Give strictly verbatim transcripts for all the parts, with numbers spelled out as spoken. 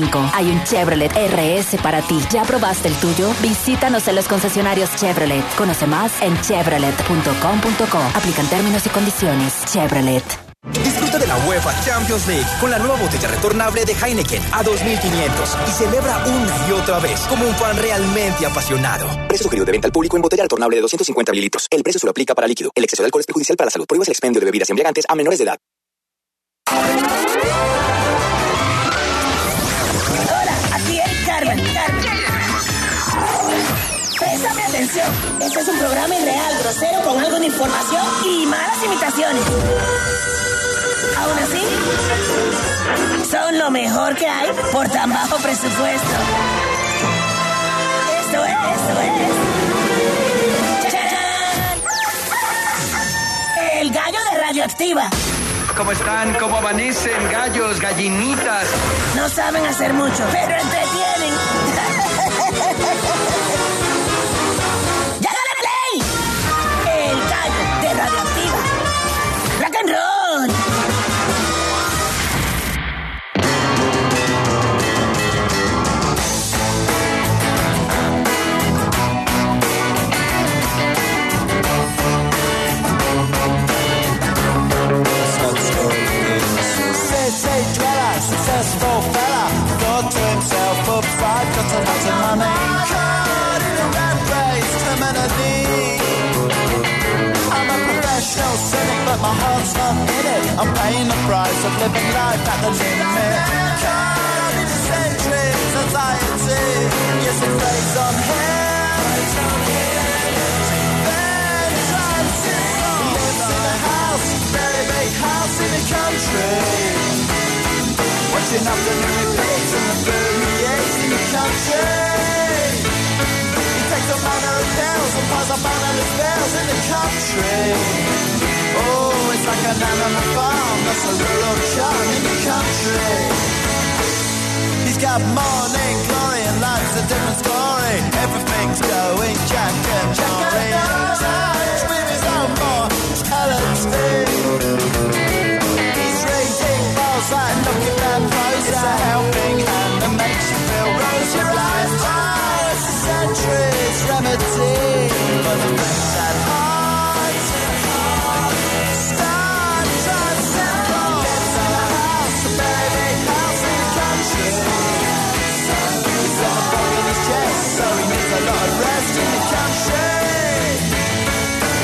cinco. Hay un Chevrolet R S para ti. ¿Ya probaste el tuyo? Visítanos en los concesionarios Chevrolet. Conoce más en chevrolet punto com punto co. Aplican términos y condiciones. Chevrolet. Disfruta de la UEFA Champions League con la nueva botella retornable de Heineken a dos mil quinientos y celebra una y otra vez como un fan realmente apasionado. Precio sugerido de venta al público en botella retornable de doscientos cincuenta mililitros. El precio solo aplica para líquido. El exceso de alcohol es perjudicial para la salud. Prohíbas el expendio de bebidas embriagantes a menores de edad. Hola, aquí es Carmen. Carmen. Préstame atención. Este es un programa irreal, grosero, con algo de información y malas imitaciones. Aún así, son lo mejor que hay por tan bajo presupuesto. Esto es, esto es. ¡Chachán! El gallo de Radioactiva. ¿Cómo están? ¿Cómo amanecen? Gallos, gallinitas. No saben hacer mucho, pero entretienen. ¡Ya dale play! El gallo de Radioactiva. ¡Rock and roll! Successful fella, thought to himself, but five got a lot of money. Caught in a rat race, terminally. I'm a professional cynic, but my heart's not in it. I'm paying the price of living life at the limit. Caught in eccentric society. Yes, it plays on him. Then tries to lives in a house, very big house in the country. Watching afternoon repeats and the food he eats in the country. He takes a manner of pills and piles up banana spells in the country. Oh, it's like an animal farm, that's a rural charm in the country. He's got morning glory and life's a different story. Everything's going Jack and Jory. Touch with his own mortality. Like looking that close, it's a helping hand that makes you feel rosy blind. Oh, it's a century's remedy for the things at heart. Start trying to lives in a house, a very big house in the country. He's got a bug in his chest, so he needs a lot of rest in the country.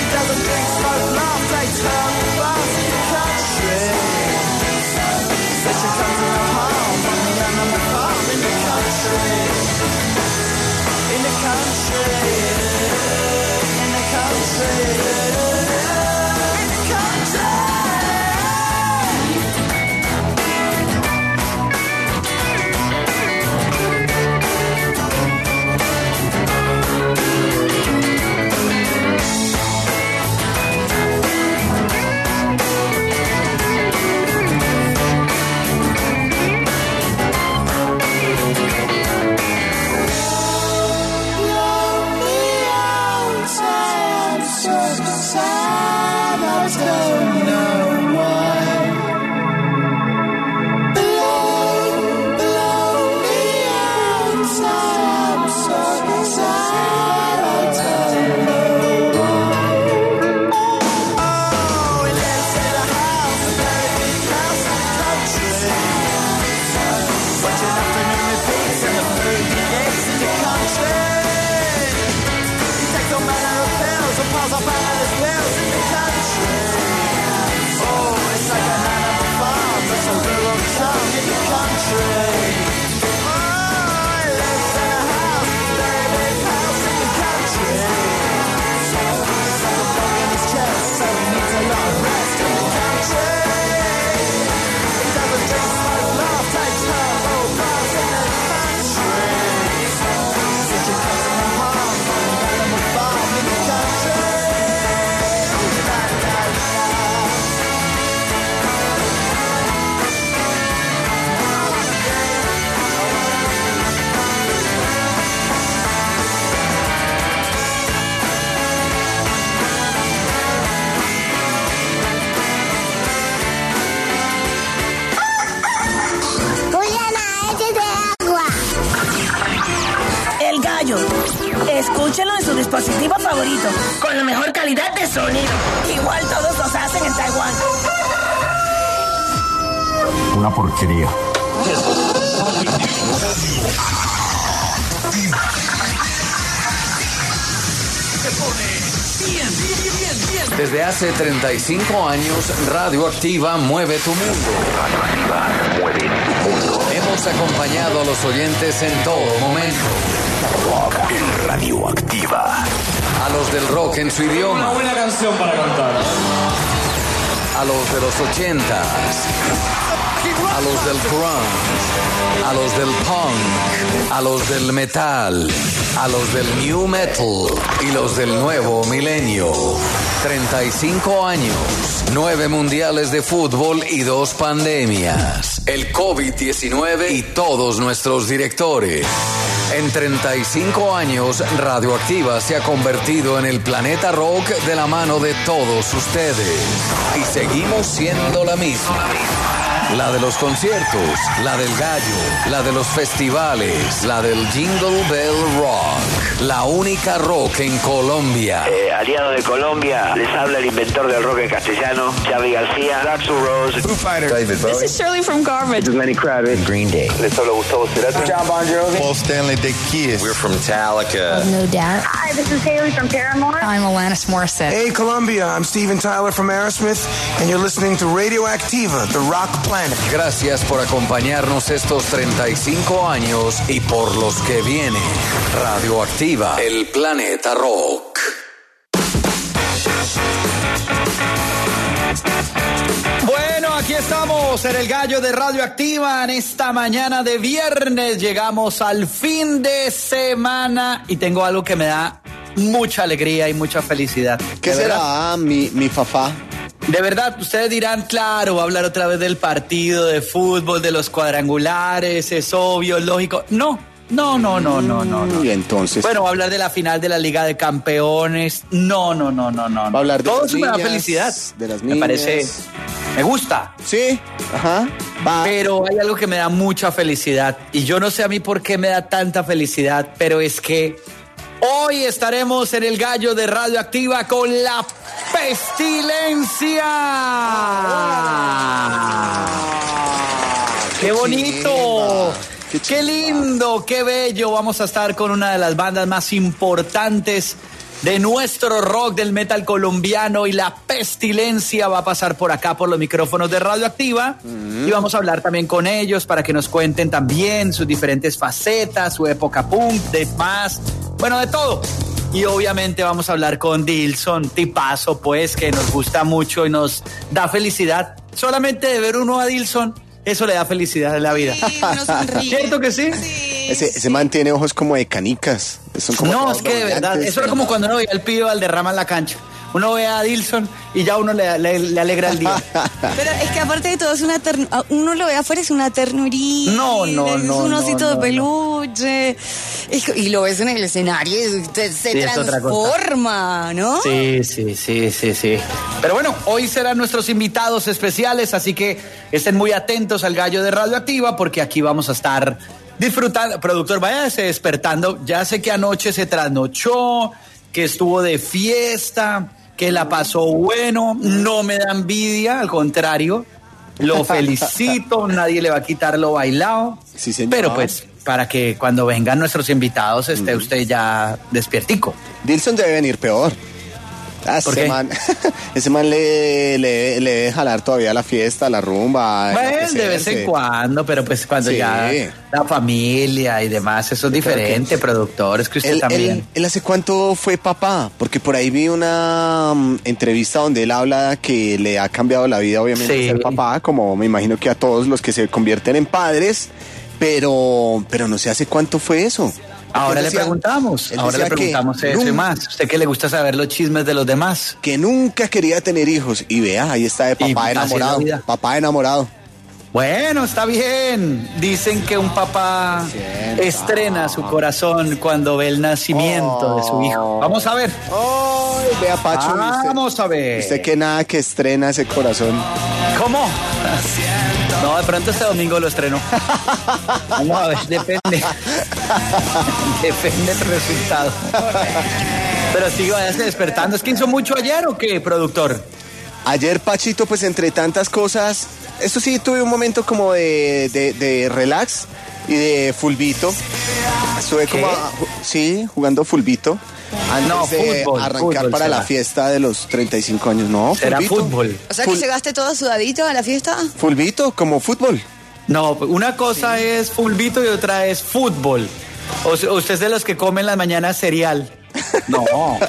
radio. Escúchenlo en su dispositivo favorito, con la mejor calidad de sonido. Igual todos los hacen en Taiwán. Una porquería. Desde hace treinta y cinco años, Radioactiva mueve tu mundo. Radioactiva mueve tu mundo. Hemos acompañado a los oyentes en todo momento. Rock en Radioactiva. A los del rock en su idioma. Una buena canción para cantar. A los de los ochentas. A los del grunge. A los del punk. A los del metal. A los del new metal. Y los del nuevo milenio. treinta y cinco años. nueve mundiales de fútbol y dos pandemias. El COVID diecinueve y todos nuestros directores. En treinta y cinco años, Radioactiva se ha convertido en el planeta rock de la mano de todos ustedes. Y seguimos siendo la misma. La de los conciertos, la del gallo, la de los festivales, la del Jingle Bell Rock. La única rock en Colombia. Eh, aliado de Colombia, les habla el inventor del rock en castellano, Charlie García, Axl Rose, Foo Fighters, David Bowie. This is Shirley from Garbage. This is Lenny Kravitz, Green Day. Les habla Gustavo Cerati, John Bon Jovi, Paul Stanley, The Kiss. We're from Metallica. No doubt. Hi, this is Haley from Paramore. I'm Alanis Morissette. Hey, Colombia, I'm Steven Tyler from Aerosmith, and you're listening to Radioactiva, the rock planet. Gracias por acompañarnos estos treinta y cinco años y por los que vienen. Radioactiva, el planeta rock. Bueno, aquí estamos en el gallo de Radioactiva en esta mañana de viernes. Llegamos al fin de semana y tengo algo que me da mucha alegría y mucha felicidad. ¿Qué será, mi, mi papá? De verdad, ustedes dirán, claro, va a hablar otra vez del partido de fútbol, de los cuadrangulares, es obvio, lógico. No, no, no, no, no, no. no. Y entonces. Bueno, va a hablar de la final de la Liga de Campeones. No, no, no, no, no. Va a hablar de todo las eso niñas, me da felicidad. De las niñas. Me parece, me gusta. Sí, ajá. Va. Pero hay algo que me da mucha felicidad. Y yo no sé a mí por qué me da tanta felicidad, pero es que hoy estaremos en el gallo de Radioactiva con la pestilencia. ¡Qué bonito! Qué, ¡Qué lindo! ¡Qué bello! Vamos a estar con una de las bandas más importantes de nuestro rock, del metal colombiano, y la pestilencia va a pasar por acá, por los micrófonos de Radioactiva, mm. y vamos a hablar también con ellos para que nos cuenten también sus diferentes facetas, su época punk, de más, bueno, de todo. Y obviamente vamos a hablar con Dilson, tipazo, pues, que nos gusta mucho y nos da felicidad. Solamente de ver uno a Dilson, eso le da felicidad en la vida. Sí, uno sonríe. ¿Cierto que sí? Sí. Ese, ese man tiene ojos como de canicas. Son como no, es que de verdad, eso era como cuando uno veía al pibe Valderrama en la cancha. Uno ve a Dilson y ya uno le, le, le alegra el día. Pero es que aparte de todo es una ter... uno lo ve afuera, es una ternurita. No, no, no. Es un osito no, de no, peluche. No. Y lo ves en el escenario y se, se sí, transforma, ¿no? Sí, sí, sí, sí, sí. Pero bueno, hoy serán nuestros invitados especiales, así que estén muy atentos al gallo de Radioactiva porque aquí vamos a estar disfrutando. Productor, váyase despertando. Ya sé que anoche se trasnochó, que estuvo de fiesta, que la pasó bueno, no me da envidia, al contrario, lo felicito, nadie le va a quitar lo bailado, sí, señor. Pero pues para que cuando vengan nuestros invitados esté mm. usted ya despiertico. Dilson debe venir peor. Ah, ¿Por ese qué? man, ese man le, le, le debe jalar todavía la fiesta, la rumba. Bueno, de vez en cuando, pero pues cuando sí. ya la familia y demás, eso es diferente, productor, es que usted él, también. Él, él hace cuánto fue papá, porque por ahí vi una um, entrevista donde él habla que le ha cambiado la vida, obviamente, sí. ser papá, como me imagino que a todos los que se convierten en padres, pero, pero no sé hace cuánto fue eso. Ahora le preguntamos, ahora le preguntamos eso nunca, y más. ¿Usted qué le gusta saber los chismes de los demás? Que nunca quería tener hijos. Y vea, ahí está de papá enamorado. Papá enamorado. Bueno, está bien. Dicen que un papá Sienta. estrena su corazón cuando ve el nacimiento oh. de su hijo. Vamos a ver. Ay, vea, Pacho. Vamos usted, a ver. Usted que nada que estrena ese corazón. ¿Cómo? No, de pronto este domingo lo estreno. Vamos a ver, depende. Depende del resultado. Pero sí, váyase despertando. ¿Es que hizo mucho ayer o qué, productor? Ayer, Pachito, pues entre tantas cosas, esto sí, tuve un momento como de, de, de relax y de fulbito. Estuve ¿Qué? como, a- sí, jugando fulbito. Antes No, de fútbol, arrancar fútbol para será. la fiesta de los treinta y cinco años. No, Será fulbito. fútbol. O sea que Ful- llegaste todo sudadito a la fiesta. Fulbito, como fútbol. No, una cosa es fulbito y otra es fútbol. O sea, usted es de los que comen en las mañanas cereal. No.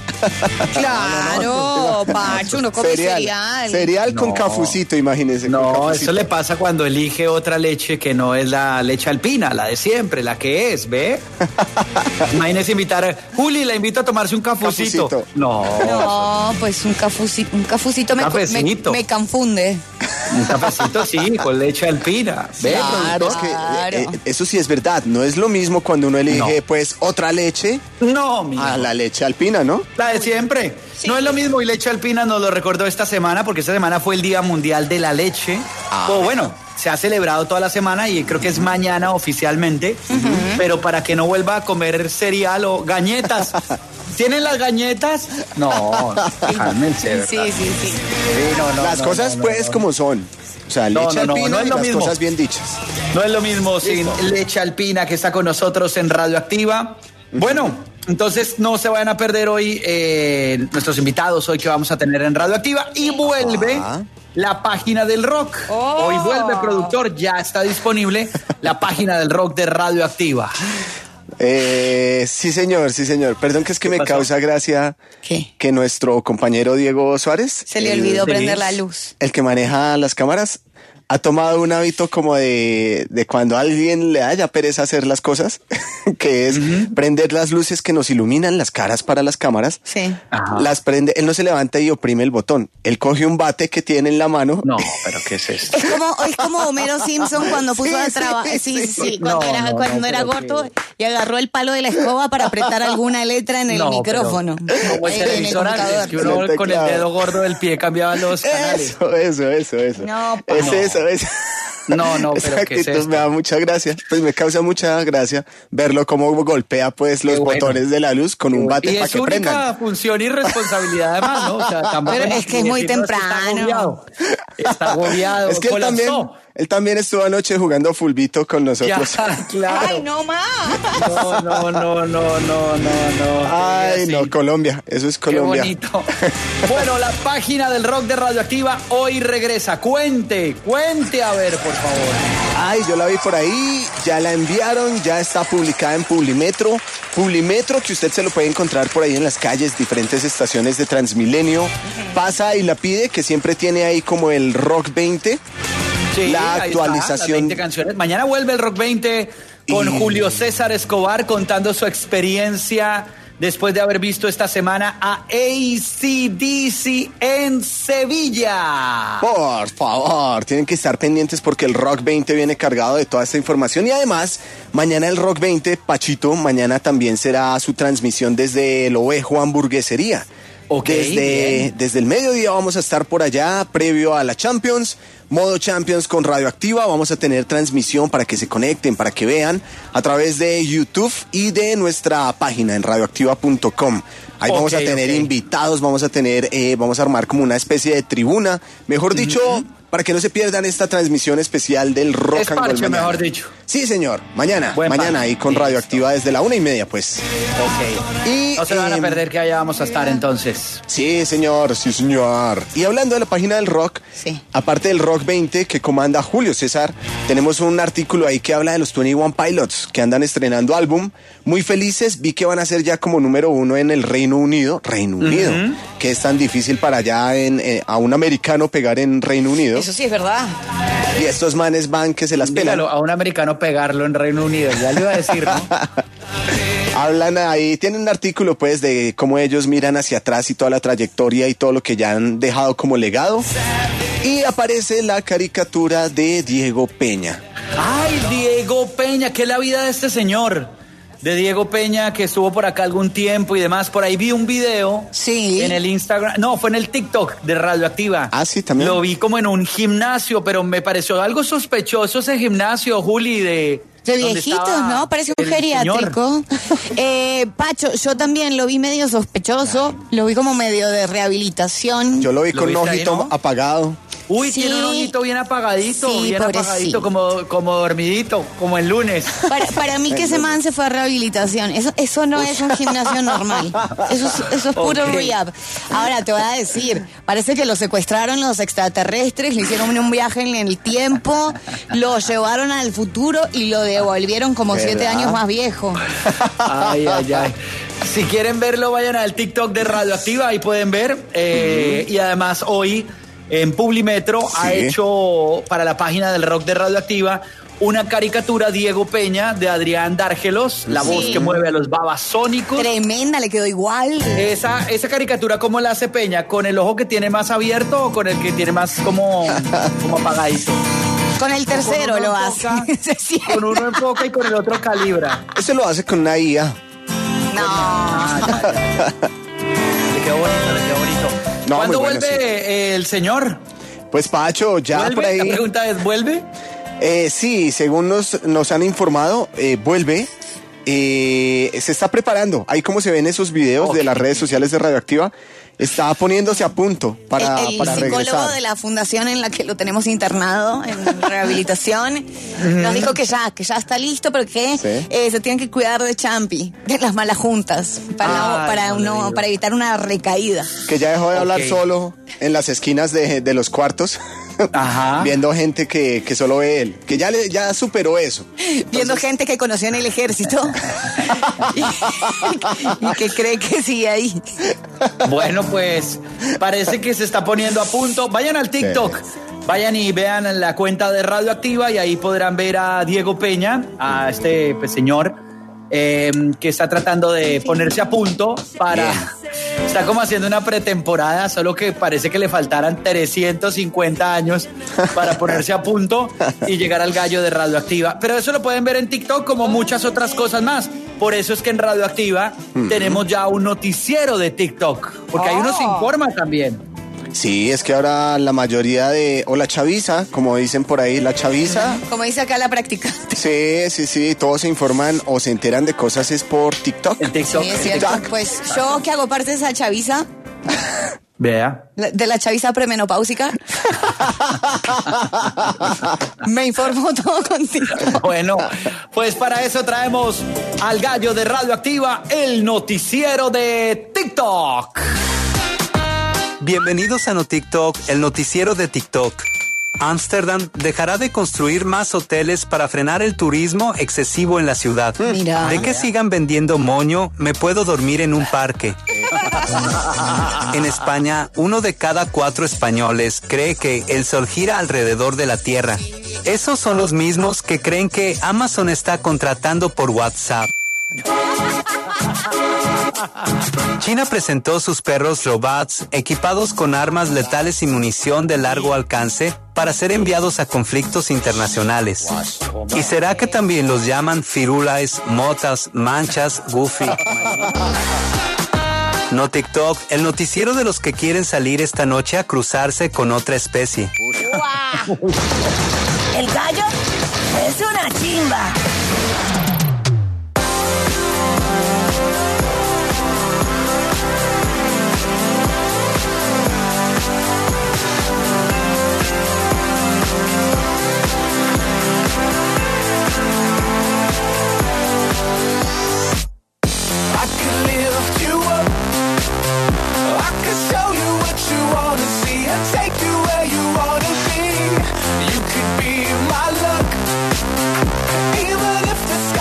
Claro, Pacho, uno come Cereal, cereal. cereal con No. cafucito, imagínese. con No, cafucito. eso le pasa cuando elige otra leche que no es la leche alpina, la de siempre, la que es, ¿ve? Imagínese invitar a Juli, la invito a tomarse un cafucito. Cafucito. No, No, pues un cafucito, un cafucito me, Cafecito. me, me confunde. un cafecito sí, con leche alpina. ¿Ve, Claro, es productor? que Claro. eh, eh, eso sí es verdad. No es lo mismo cuando uno elige, pues, otra leche No, mi a la leche alpina, ¿no? La de siempre. No es lo mismo y leche alpina nos lo recordó esta semana porque esta semana fue el Día Mundial de la Leche. Ah. O bueno, se ha celebrado toda la semana y creo que es mañana oficialmente. Pero para que no vuelva a comer cereal o galletas. ¿Tienen las galletas? No, cálmense, ¿verdad? Sí, sí, sí. Sí, no, no, Las no, cosas, no, pues, no. como son. O sea, No, leche no, no, alpina no es y lo las mismo. cosas bien dichas. No es lo mismo sin leche alpina que está con nosotros en Radioactiva. Bueno, entonces no se vayan a perder hoy eh, nuestros invitados hoy que vamos a tener en Radioactiva y vuelve Ah. la página del rock. Oh. Hoy vuelve, productor, ya está disponible la página del rock de Radioactiva. Eh, sí, señor, sí, señor. Perdón que es que me pasó? causa gracia ¿Qué? que nuestro compañero Diego Suárez, Se le el- olvidó sí. prender la luz. el que maneja las cámaras, ha tomado un hábito como de, de cuando a alguien le haya pereza hacer las cosas, que es prender las luces que nos iluminan las caras para las cámaras. Sí. Ajá. Las prende, él no se levanta y oprime el botón. Él coge un bate que tiene en la mano. No, pero ¿qué es esto? Es como, es como Homero Simpson cuando puso Sí, a sí, trabajar. Sí, sí, sí. sí. Cuando No, era, no, cuando no, era pero gordo qué- y agarró el palo de la escoba para apretar alguna letra en el No, micrófono. pero Como el en el televisor antes, computador. que uno En el con el teclado. dedo gordo del pie cambiaba los canales. Eso, eso, eso, eso. No, pa- es no. eso, es No, no, Esa pero ¿qué es actitud esto? me da mucha gracia. Pues me causa mucha gracia verlo cómo golpea pues los Qué bueno. botones de la luz con un bate Y para es que su única prendan. función y responsabilidad además, ¿no? O sea, tampoco Pero nos es que es muy decimos temprano. Está agobiado. Está agobiado. Es que él también, colapsó. él también estuvo anoche jugando fulbito con Ya, nosotros. claro. Ay, no más. No, no, no, no, no, no, no. Ay, Sí. no, Colombia, eso es Qué Colombia. bonito. Bueno, la página del rock de Radioactiva hoy regresa. Cuente, cuente a ver, por favor. Ay, yo la vi por ahí, ya la enviaron, ya está publicada en Publimetro. Publimetro que usted se lo puede encontrar por ahí en las calles, diferentes estaciones de Transmilenio. Pasa y la pide, que siempre tiene ahí como el Rock veinte. Sí, la ahí está, actualización. las veinte canciones. Mañana vuelve el Rock veinte con Y- Julio César Escobar contando su experiencia después de haber visto esta semana a A C D C en Sevilla. Por favor, tienen que estar pendientes porque el Rock veinte viene cargado de toda esta información y además mañana el Rock veinte, Pachito, mañana también será su transmisión desde el Ovejo Hamburguesería. Ok, desde, bien. desde el mediodía vamos a estar por allá previo a la Champions, modo Champions con Radioactiva, vamos a tener transmisión para que se conecten, para que vean a través de YouTube y de nuestra página en radioactiva punto com. Ahí vamos a Ok, tener ok. invitados, vamos a tener, eh, vamos a armar como una especie de tribuna, mejor dicho, para que no se pierdan esta transmisión especial del Rock Es and Roll parche, mañana. mejor dicho. Sí, señor, mañana, Buen mañana parche. ahí con Listo. Radioactiva desde la una y media, pues. Ok. Y, No se van a em, perder que allá vamos a estar entonces. Sí, señor, sí, señor. Y hablando de la página del rock, Sí. aparte del Rock veinte que comanda Julio César, tenemos un artículo ahí que habla de los veintiuno Pilots que andan estrenando álbum. Muy felices, vi que van a ser ya como número uno en el Reino Unido. Reino Unido, que es tan difícil para allá en, eh, a un americano pegar en Reino Unido. Eso sí es verdad. Y estos manes van que se las pelan. Dígalo, a un americano pegarlo en Reino Unido, ya le iba a decir, ¿no? Hablan ahí, tienen un artículo pues de cómo ellos miran hacia atrás y toda la trayectoria y todo lo que ya han dejado como legado. Y aparece la caricatura de Diego Peña. Ay, Diego Peña, ¿qué es la vida de este señor? de Diego Peña, que estuvo por acá algún tiempo y demás. Por ahí vi un video. Sí. En el Instagram. No, fue en el TikTok de Radioactiva. Ah, sí, también. Lo vi como en un gimnasio, pero me pareció algo sospechoso ese gimnasio, Juli, de... De viejitos, ¿no? Parece un geriátrico. Eh, Pacho, yo también lo vi medio sospechoso. Lo vi como medio de rehabilitación. Yo lo vi con un ojito ahí, ¿no? apagado. Uy, Sí. tiene un ojito bien apagadito, Sí, bien pobrecito. apagadito, como, como dormidito, como el lunes. Para, para mí que ese man se fue a rehabilitación. Eso, eso no es un gimnasio normal. Eso es, eso es puro Ok. rehab. Ahora te voy a decir, parece que lo secuestraron los extraterrestres, le hicieron un viaje en el tiempo, lo llevaron al futuro y lo devolvieron como ¿Verdad? siete años más viejo. Ay, ay, ay. Si quieren verlo, vayan al TikTok de Radioactiva, ahí pueden ver. Eh, y además hoy en Publimetro ha Sí. hecho para la página del rock de Radioactiva una caricatura Diego Peña de Adrián Dárgelos, la Sí. voz que mueve a los babasónicos. Tremenda, le quedó igual. Esa, esa caricatura, ¿cómo la hace Peña? ¿Con el ojo que tiene más abierto o con el que tiene más como, como apagadito? Con el tercero Con uno lo enfoca, hace. Se siente. Con uno enfoca y con el otro calibra. Eso lo hace con una I A. No. Ah, ya, ya, ya. Le quedó bonito, le quedó bonito. No, ¿Cuándo muy bueno, vuelve sí. eh, el señor? Pues Pacho, ya ¿Vuelve? por ahí. La pregunta es, ¿vuelve? Eh, sí, según nos, nos han informado, eh, vuelve. Eh, se está preparando. Ahí como se ven esos videos Ok. de las redes sociales de Radioactiva, está poniéndose a punto para, el, el para psicólogo regresar. de la fundación en la que lo tenemos internado en rehabilitación nos dijo que ya, que ya está listo, pero que Sí. eh, se tienen que cuidar de Champi, de las malas juntas, para, Ay, para, no le uno, digo. para evitar una recaída. Que ya dejó de hablar Ok. solo en las esquinas de, de los cuartos. Ajá. Viendo gente que, que solo ve él. Que ya, le, ya superó eso. Viendo gente que conoció en el ejército y, y que cree que sigue ahí. Bueno, pues parece que se está poniendo a punto. Vayan al TikTok. Vayan y vean la cuenta de Radioactiva y ahí podrán ver a Diego Peña, a este pues, señor eh, que está tratando de ponerse a punto para... Está como haciendo una pretemporada, solo que parece que le faltaran trescientos cincuenta años para ponerse a punto y llegar al gallo de Radioactiva. Pero eso lo pueden ver en TikTok como muchas otras cosas más. Por eso es que en Radioactiva uh-huh. tenemos ya un noticiero de TikTok, porque oh. ahí uno se informa también. Sí, es que ahora la mayoría de, o la chaviza, como dicen por ahí, la chaviza. Como dice acá la practicante. Sí, sí, sí, todos se informan o se enteran de cosas es por TikTok. En TikTok. Sí, es cierto. TikTok. Pues yo que hago parte de esa chaviza. Vea. De la chaviza premenopáusica. Me informo todo contigo. Bueno, pues para eso traemos al gallo de Radioactiva, el noticiero de TikTok. Bienvenidos a NoTikTok, el noticiero de TikTok. Ámsterdam dejará de construir más hoteles para frenar el turismo excesivo en la ciudad. Mira. De que sigan vendiendo moño, me puedo dormir en un parque. En España, uno de cada cuatro españoles cree que el sol gira alrededor de la Tierra. Esos son los mismos que creen que Amazon está contratando por WhatsApp. China presentó sus perros robots equipados con armas letales y munición de largo alcance para ser enviados a conflictos internacionales. ¿Y será que también los llaman firulais, motas, manchas, goofy? No TikTok, el noticiero de los que quieren salir esta noche a cruzarse con otra especie. ¡Wow! El gallo es una chimba. Even if the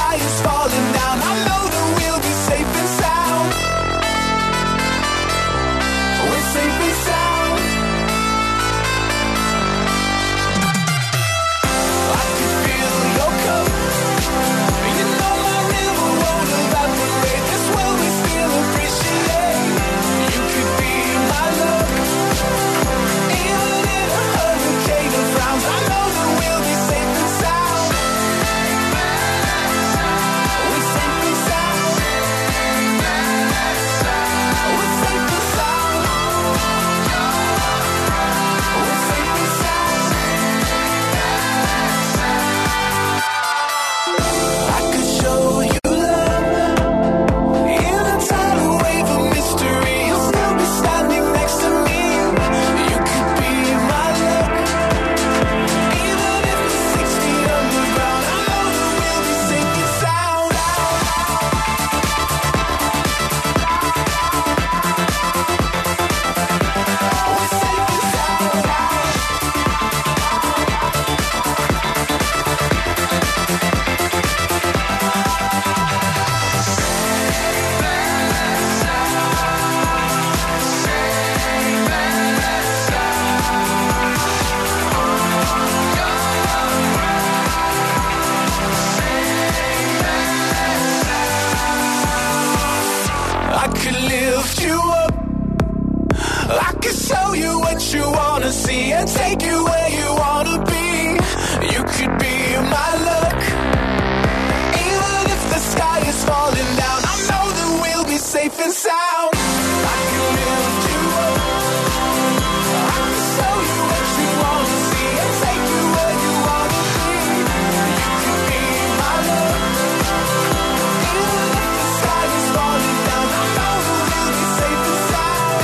take you where you wanna be. You could be my luck. Even if the sky is falling down, I know that we'll be safe and sound. I can lift you up. I can show you what you wanna see and take you where you wanna be. You could be my luck. Even if the sky is falling down, I know that we'll be safe and sound.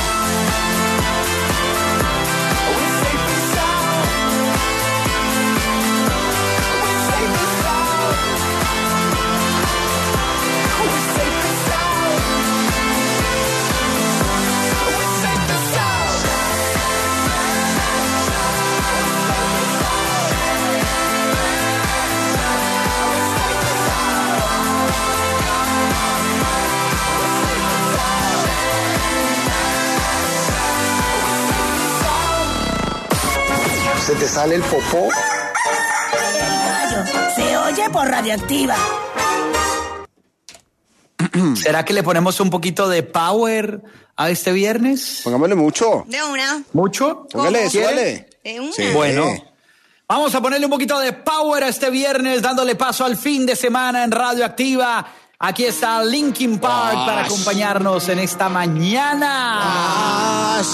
We're safe and sound. We're safe and sound. We're safe and sound. We're safe and sound. ¿Se te sale el popó? El gallo se oye por Radioactiva. ¿Será que le ponemos un poquito de power a este viernes? Pongámosle mucho. De una. ¿Mucho? Póngale, ¿Quiere? súbale. De una. Sí. Bueno, vamos a ponerle un poquito de power a este viernes, dándole paso al fin de semana en Radioactiva. Aquí está Linkin Park Ash. para acompañarnos en esta mañana.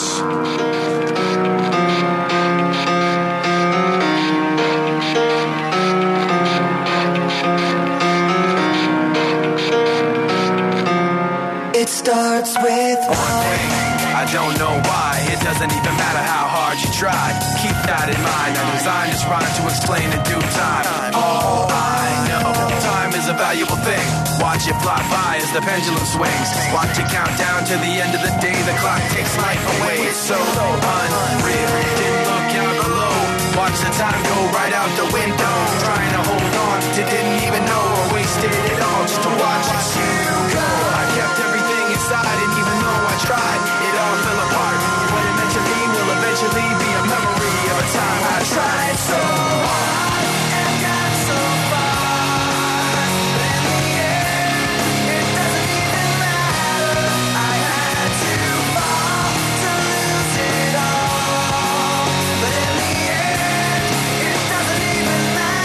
It starts with One thing, I don't know why. It doesn't even matter how hard you try. Keep that in mind. I designed this rhyme to explain in due time. All I know, time is a valuable thing. Watch it fly by as the pendulum swings. Watch it count down to the end of the day. The clock takes life away. It's so unreal. Didn't look out below. Watch the time go right out the window. Trying to hold on to didn't even know or wasted it all just to watch you go. I kept everything inside, and even though I tried, it all fell apart. What it meant to me will eventually be a memory of a time I tried so hard and got so far. But in the end, it doesn't even matter. I had to fall to lose it all. But in the end, it doesn't even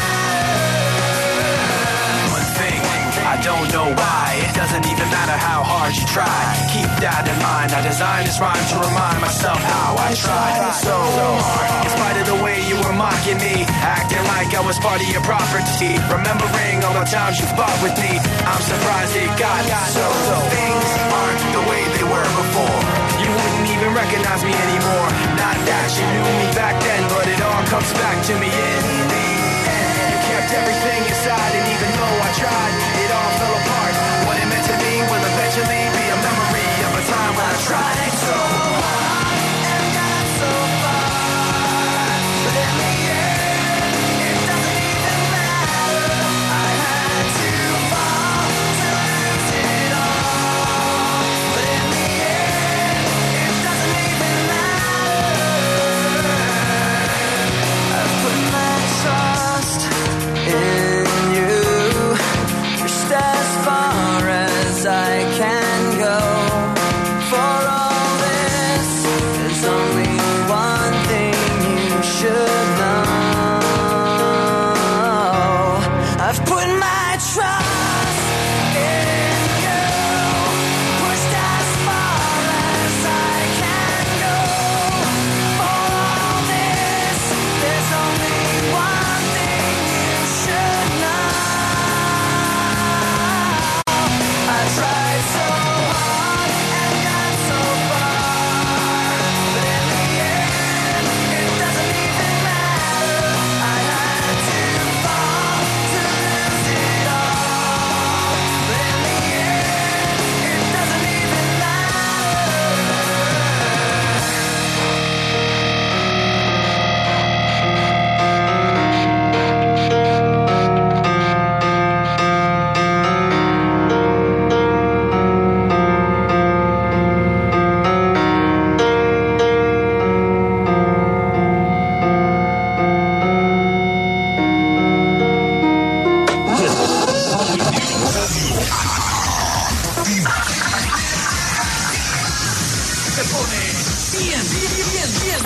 matter. One thing, I don't know why. It doesn't even matter how hard you try. Keep that in mind. I designed this rhyme to remind myself how I tried so hard. In spite of the way you were mocking me, acting like I was part of your property. Remembering all the times you fought with me, I'm surprised it got so. Things aren't the way they were before. You wouldn't even recognize me anymore. Not that you knew me back then, but it all comes back to me in the end. You kept everything inside, and even though I tried, it all fell apart. What it meant to me will eventually be a memory of a time when I tried so hard and got so far. But in the end, it doesn't even matter. I had to fall to lose it all. But in the end, it doesn't even matter. I've put my trust in you. Just as far as I can go. For all this, there's only one thing you should know. I've put my trust in you. Pushed as far as I can go. For all this, there's only one thing you should know. I tried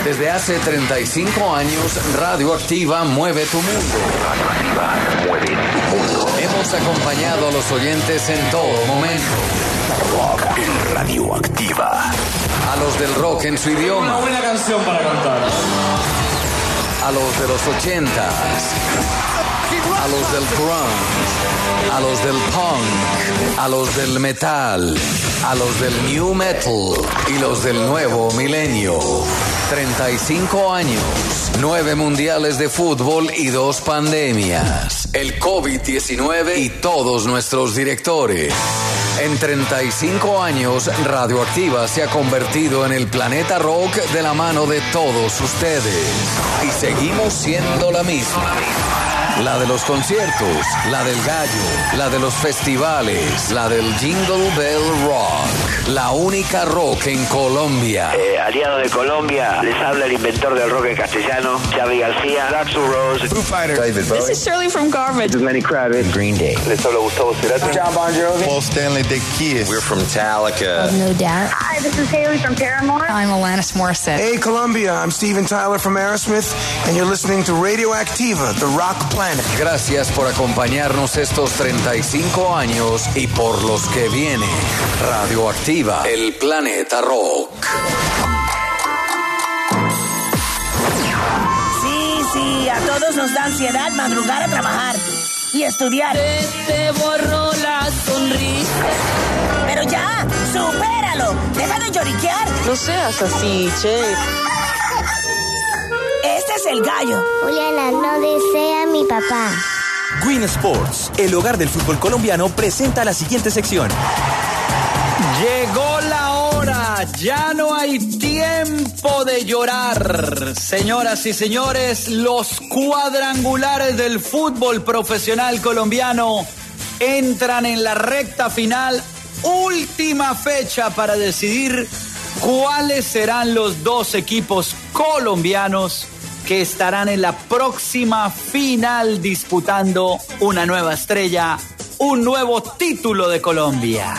Desde hace treinta y cinco años, Radioactiva mueve tu mundo. Radioactiva mueve tu mundo. Hemos acompañado a los oyentes en todo momento. Rock en Radioactiva. A los del rock en su idioma. Una buena canción para cantar. A los de los ochentas. A los del grunge. A los del punk. A los del metal. A los del new metal. Y los del nuevo milenio. treinta y cinco años. Nueve mundiales de fútbol y dos pandemias. El COVID diecinueve y todos nuestros directores. En treinta y cinco años, Radioactiva se ha convertido en el planeta rock de la mano de todos ustedes. Y seguimos siendo la misma. La de los conciertos, la del gallo, la de los festivales, la del Jingle Bell Rock. La única rock en Colombia. Eh, aliado de Colombia, les habla el inventor del rock en castellano, Xavi García, Axl Rose, Foo Fighters, David Bowie. This is Shirley from Garbage. This is Lenny Kravitz, Green Day. les habla Gustavo Cerati, John Bon Jovi, Paul Stanley, The Kiss. We're from Metallica. No doubt. Hi, this is Haley from Paramore. I'm Alanis Morissette. Hey, Colombia, I'm Steven Tyler from Aerosmith, and you're listening to Radioactiva, the rock planet. Gracias por acompañarnos estos treinta y cinco años y por los que vienen. Radioactiva, el planeta rock. Sí, sí, a todos nos da ansiedad madrugar a trabajar y estudiar. Se te borró la sonrisa. Pero ya, supéralo. Deja de lloriquear. No seas así, che. Este es el gallo. Juliana, no desea a mi papá. Win Sports, el hogar del fútbol colombiano, presenta la siguiente sección. Llegó la hora, ya no hay tiempo de llorar. Señoras y señores, los cuadrangulares del fútbol profesional colombiano entran en la recta final, última fecha para decidir cuáles serán los dos equipos colombianos que estarán en la próxima final disputando una nueva estrella, un nuevo título de Colombia.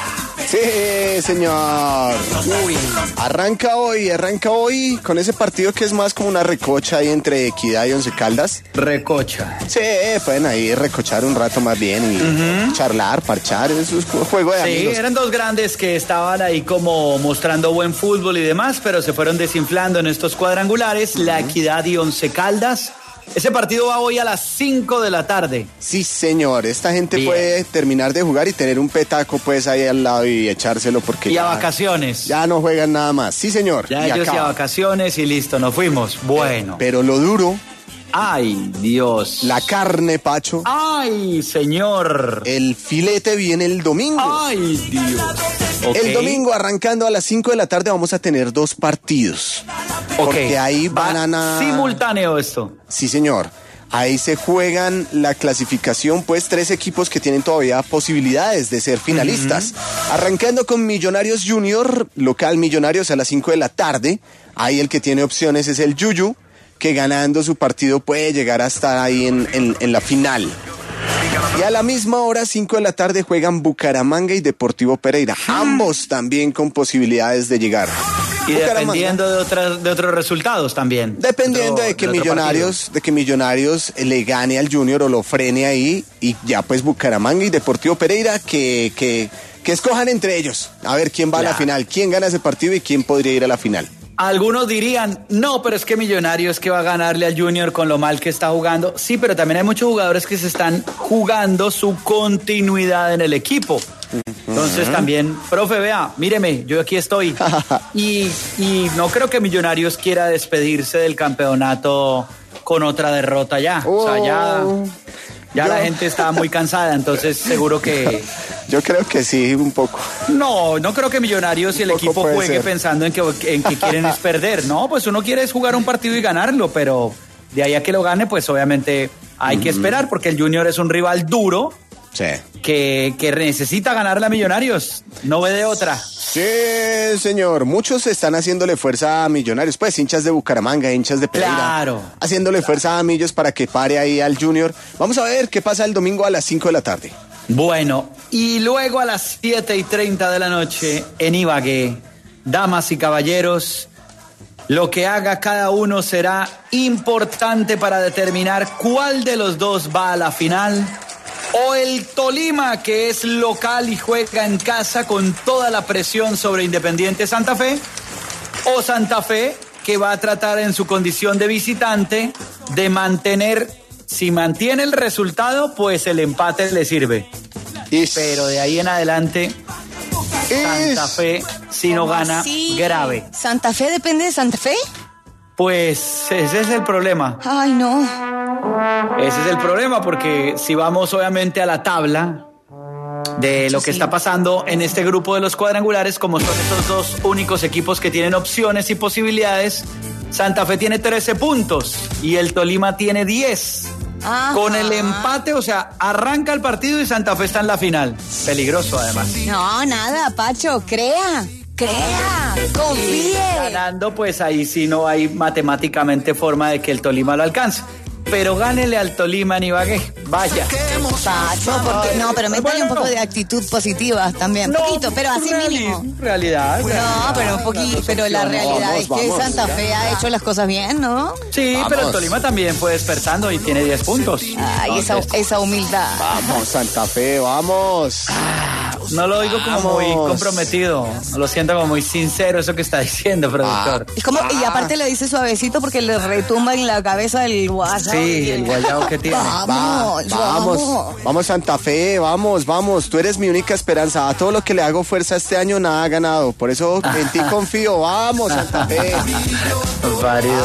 Sí, señor. Uy, arranca hoy, arranca hoy con ese partido que es más como una recocha ahí entre Equidad y Once Caldas. Recocha. Sí, pueden ahí recochar un rato más bien y uh-huh. charlar, parchar, eso es un juego de sí, amigos. Sí, eran dos grandes que estaban ahí como mostrando buen fútbol y demás, pero se fueron desinflando en estos cuadrangulares, uh-huh. La Equidad y Once Caldas. Ese partido va hoy a las cinco de la tarde. Sí, señor. Esta gente Bien. puede terminar de jugar y tener un petaco pues ahí al lado y echárselo porque Y ya, a vacaciones. Ya no juegan nada más. Sí, señor. Ya y ellos y a acaba. vacaciones y listo, nos fuimos. Bueno. Pero lo duro... ¡Ay, Dios! La carne, Pacho. ¡Ay, señor! El filete viene el domingo. ¡Ay, Dios! El Okay. domingo, arrancando a las cinco de la tarde, vamos a tener dos partidos. Okay. Porque ahí van a... Simultáneo esto. Sí, señor. Ahí se juegan la clasificación, pues tres equipos que tienen todavía posibilidades de ser finalistas. Uh-huh. Arrancando con Millonarios Junior, local Millonarios a las cinco de la tarde. Ahí el que tiene opciones es el Yuyu, que ganando su partido puede llegar a estar ahí en, en, en la final. Y a la misma hora, cinco de la tarde, juegan Bucaramanga y Deportivo Pereira. Ambos también con posibilidades de llegar. Y dependiendo de, otras, de otros resultados también. Dependiendo otro, de que de Millonarios, de que Millonarios le gane al Junior o lo frene ahí. Y ya pues Bucaramanga y Deportivo Pereira que, que, que escojan entre ellos. A ver quién va claro. a la final, quién gana ese partido y quién podría ir a la final. Algunos dirían, no, pero es que Millonarios que va a ganarle al Junior con lo mal que está jugando. Sí, pero también hay muchos jugadores que se están jugando su continuidad en el equipo. Entonces uh-huh. también, profe, vea, míreme, yo aquí estoy. y, y no creo que Millonarios quiera despedirse del campeonato con otra derrota ya. Oh. O sea, ya... Ya yo... la gente está muy cansada, entonces seguro que... Yo creo que sí, un poco. No, no creo que Millonarios y el equipo juegue ser. pensando en que, en que quieren es perder. No, pues uno quiere es jugar un partido y ganarlo, pero de ahí a que lo gane, pues obviamente hay mm. que esperar, porque el Junior es un rival duro. Sí. Que, que necesita ganarle a Millonarios. No ve de otra. Sí, señor. Muchos están haciéndole fuerza a Millonarios. Pues hinchas de Bucaramanga, hinchas de Pereira. Claro. Haciéndole fuerza a Millos para que pare ahí al Junior. Vamos a ver qué pasa el domingo a las cinco de la tarde. Bueno, y luego a las siete y treinta de la noche en Ibagué, damas y caballeros, Lo que haga cada uno será importante para determinar cuál de los dos va a la final. O el Tolima, que es local y juega en casa con toda la presión sobre Independiente Santa Fe. O Santa Fe, que va a tratar en su condición de visitante de mantener, si mantiene el resultado, pues el empate le sirve. Ish. Pero de ahí en adelante, Santa Ish. Fe, si no gana, Sí. grave. ¿Santa Fe depende de Santa Fe? Pues ese es el problema. Ay, no. Ese es el problema, porque si vamos obviamente a la tabla de lo que está pasando en este grupo de los cuadrangulares, como son estos dos únicos equipos que tienen opciones y posibilidades, Santa Fe tiene trece puntos y el Tolima tiene diez. Ajá. Con el empate, o sea, arranca el partido y Santa Fe está en la final. Peligroso, además. No, nada, Pacho, crea, crea, Y confíe. ganando, pues ahí sí no hay matemáticamente forma de que el Tolima lo alcance. Pero gánele al Tolima en Ibagué. Vaya. Pacho, porque no, pero métale un poco de actitud positiva también. No, poquito, pero así reali- mínimo. Realidad. No, pero un poquito, pero la realidad Vamos, es que vamos. Santa Fe ha hecho las cosas bien, ¿no? Sí, Vamos. pero el Tolima también fue despertando y tiene diez puntos. Ay, esa, esa humildad. Vamos, Santa Fe, vamos. No lo digo como Vamos. muy comprometido. Lo siento como muy sincero eso que está diciendo, productor. Es como, y aparte le dice suavecito porque le retumba en la cabeza el guayabo. Sí, el guayabo que tiene. Vamos, Va- vamos, vamos. vamos Santa Fe, vamos, vamos. Tú eres mi única esperanza. A todo lo que le hago fuerza este año nada ha ganado. Por eso en ti confío. Vamos, Santa Fe. Válido.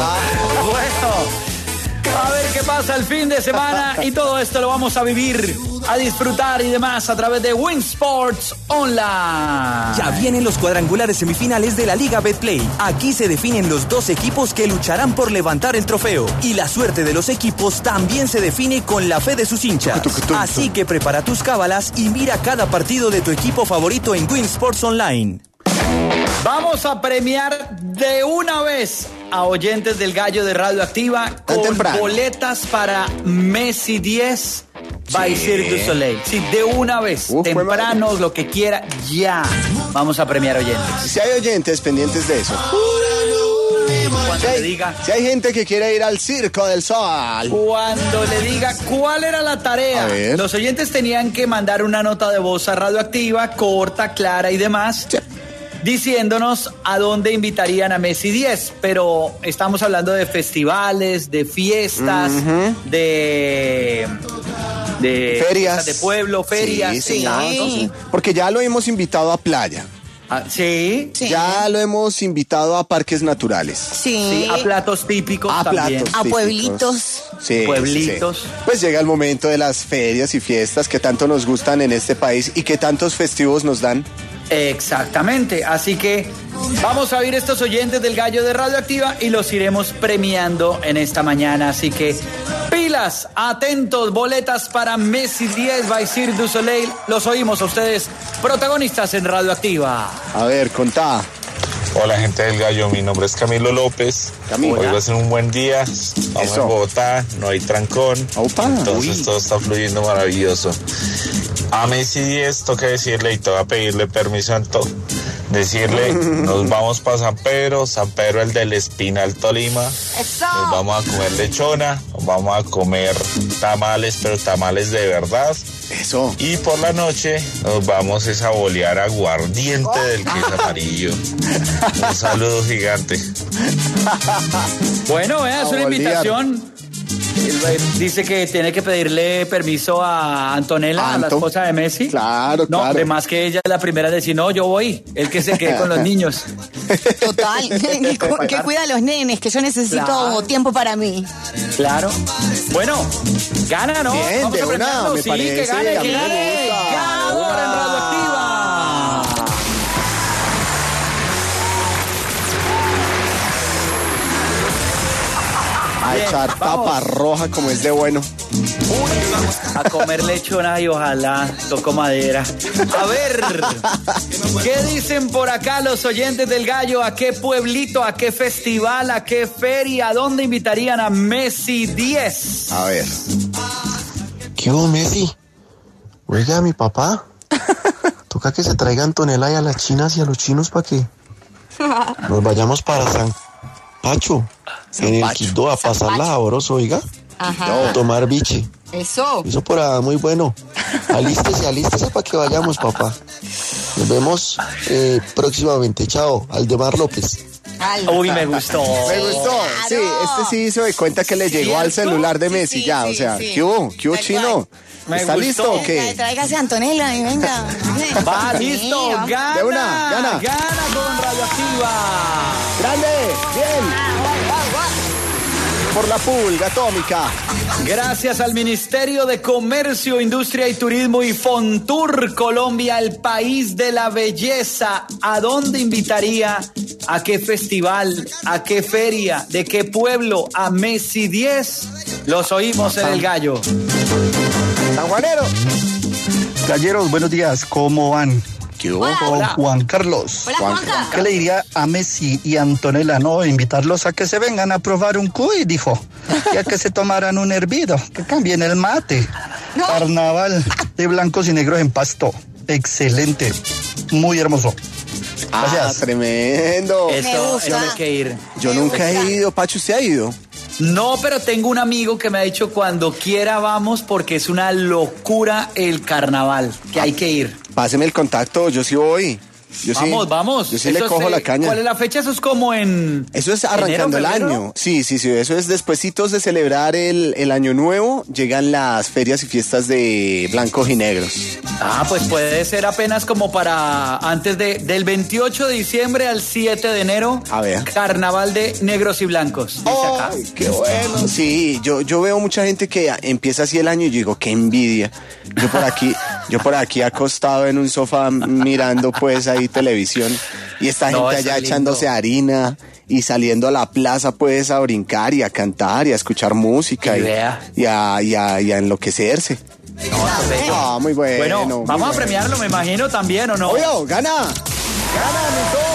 Bueno, a ver qué pasa el fin de semana y todo esto lo vamos a vivir, a disfrutar y demás a través de Win Sports Online. Ya vienen los cuadrangulares semifinales de la Liga Betplay. Aquí se definen los dos equipos que lucharán por levantar el trofeo. Y la suerte de los equipos también se define con la fe de sus hinchas. Así que prepara tus cábalas y mira cada partido de tu equipo favorito en Win Sports Online. Vamos a premiar de una vez a oyentes del Gallo de Radioactiva Tan con temprano. boletas para Messi diez by Cirque du Soleil. Sí, de una vez, Uf, fue tempranos, lo que quiera, ya. Vamos a premiar oyentes. Si hay oyentes pendientes de eso. Cuando Si le hay, diga, si hay gente que quiere ir al Circo del Sol. cuando le diga cuál era la tarea. A ver. Los oyentes tenían que mandar una nota de voz a Radioactiva, corta, clara y demás. Sí. Diciéndonos a dónde invitarían a Messi diez, pero estamos hablando de festivales, de fiestas, de, de Ferias. de pueblo, ferias, Sí, señor. Sí. Porque ya lo hemos invitado a playa. Ah, sí, Sí. Ya lo hemos invitado a parques naturales. Sí. sí, a platos típicos A también. platos A típicos. pueblitos. Sí, Pueblitos. sí, sí. Pues llega el momento de las ferias y fiestas que tanto nos gustan en este país y que tantos festivos nos dan. Exactamente, así que vamos a oír estos oyentes del Gallo de Radioactiva y los iremos premiando en esta mañana, así que pilas, atentos, boletas para Messi diez by Cirque du Soleil, los oímos a ustedes, protagonistas en Radioactiva. A ver, contá. Hola gente del Gallo, mi nombre es Camilo López. Camilo. Hoy va a ser un buen día, estamos Eso. en Bogotá, no hay trancón, Opa. entonces Uy. todo está fluyendo maravilloso. A Messi diez toca decirle y toca pedirle permiso a todo. Decirle, nos vamos para San Pedro, San Pedro el del Espinal Tolima, nos vamos a comer lechona, nos vamos a comer tamales, pero tamales de verdad. Eso. Y por la noche nos vamos a saborear aguardiente del queso amarillo. Un saludo gigante. Bueno, vea, es una A bolear. invitación. Dice que tiene que pedirle permiso a Antonella, a la Anto. esposa de Messi. Claro, No, claro. además que ella es la primera en decir, no, yo voy, el que se quede con los niños. Total. que, cu- que cuida a los nenes, que yo necesito Claro. tiempo para mí. Claro. Bueno, gana, ¿no? Bien, Vamos de a una, premiarlo. me Sí, parece, que gane, a que mí me gane. gusta. Ganador en Radioactiva. A Bien, echar vamos. tapa roja como es de bueno. A comer lechona y ojalá toco madera. A ver, ¿qué dicen por acá los oyentes del Gallo? ¿A qué pueblito, a qué festival, a qué feria, a dónde invitarían a Messi diez? A ver. ¿Qué hubo, Messi? Oiga, mi papá. Toca que se traigan Antonella y a las chinas y a los chinos para que nos vayamos para San Pacho, en el Quindó a pasarla sabroso, oiga. Ajá. A tomar biche. Eso. Eso por ahí, muy bueno. Alístese, alístese para que vayamos, papá. Nos vemos eh, próximamente. Chao, Aldemar López. Uy, me gustó. Me gustó. Claro. Sí, este sí hizo de cuenta que le llegó al celular de Messi, sí, ya, sí, o sea, sí. ¿qué hubo? ¿Qué hubo, Tal chino? Me ¿Está gustó. listo o qué? Tráigase a Antonella y venga. Va, listo, Sí, vamos. gana. De una, gana. Gana con Radioactiva. ¡Grande! ¡Bien! Por la pulga atómica. Gracias al Ministerio de Comercio, Industria y Turismo y Fontur Colombia, el país de la belleza. ¿A dónde invitaría? ¿A qué festival? ¿A qué feria? ¿De qué pueblo? ¿A Messi diez? Los oímos en el Gallo. San Juanero. Galleros, buenos días, ¿cómo van? ¿Qué hubo? Con Juan Carlos. Hola, Juanca. ¿Qué le diría a Messi y Antonella, no? Invitarlos a que se vengan a probar un cuy, dijo. Y a que se tomaran un hervido, que cambien el mate. No. Carnaval de blancos y negros en Pasto. Excelente. Muy hermoso. Ah, Gracias. tremendo. Me Eso, gusta. eso hay que ir. Yo Me nunca gusta. he ido. Pacho, ¿usted ha ido? No, pero tengo un amigo que me ha dicho cuando quiera vamos porque es una locura el carnaval, que hay que ir. Páseme el contacto, yo sí voy. Yo Vamos, sí, vamos. Yo sí le Eso cojo se- la caña. ¿Cuál es la fecha? Eso es como en... Eso es arrancando enero, el febrero. año. Sí, sí, sí. Eso es despuesitos de celebrar el, el año nuevo. Llegan las ferias y fiestas de blancos y negros. Ah, pues puede ser apenas como para antes de del veintiocho de diciembre al siete de enero. A ver. Carnaval de negros y blancos. Dice acá. ¡Ay, qué bueno! Sí, yo, yo veo mucha gente que empieza así el año y yo digo, qué envidia. Yo por aquí, yo por aquí acostado en un sofá mirando pues ahí televisión y esta No, gente eso allá es lindo. echándose harina y saliendo a la plaza pues a brincar y a cantar y a escuchar música y, Idea. y, a, y, a, y a enloquecerse. Ah, muy bueno. Bueno, muy vamos a bueno. premiarlo, me imagino también, ¿o no? Oye, gana. Gana, Mito.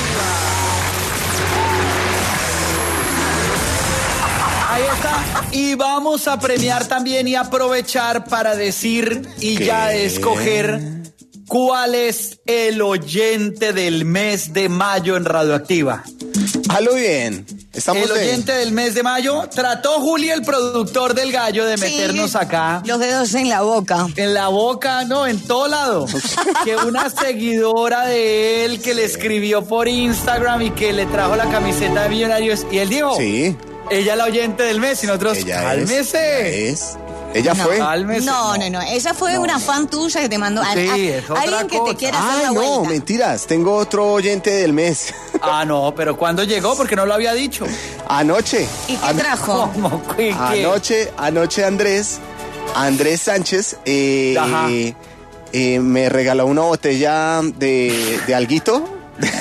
Ahí está. Y vamos a premiar también y aprovechar para decir y ¿Qué? ya escoger cuál es el oyente del mes de mayo en Radioactiva. Halo bien. Estamos El de- oyente del mes de mayo trató Juli, el productor del Gallo, de Sí. meternos acá. Los dedos en la boca. En la boca, no, en todo lado. Que una seguidora de él que le escribió por Instagram y que le trajo la camiseta de Millonarios. Y él dijo, Sí. ella es la oyente del mes y nosotros, Ella es, cálmese. ella es. Ella No, fue. Cálmese. No, no, no. Esa fue una fan tuya que te mandó. a- Sí, a- es otra alguien que cosa. te quiera hacer Ay, la no, vuelta. mentiras. Tengo otro oyente del mes. Ah, no, pero ¿cuándo llegó? Porque no lo había dicho. Anoche. ¿Y qué An- trajo? ¿Cómo? ¿Qué? qué? Anoche, anoche Andrés, Andrés Sánchez, eh, Ajá. eh, me regaló una botella de, de alguito.